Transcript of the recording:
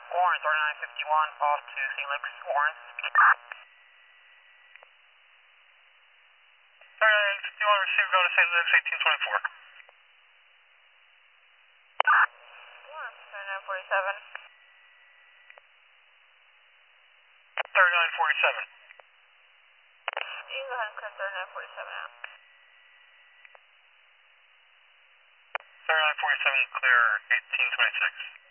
Orange, 3951, off to St. Luke's, Orange. 3951, receive, go to St. Luke's, 1824. Orange, 3947. 3947. You can go ahead and clear 3947 out. 3947, clear, 1826.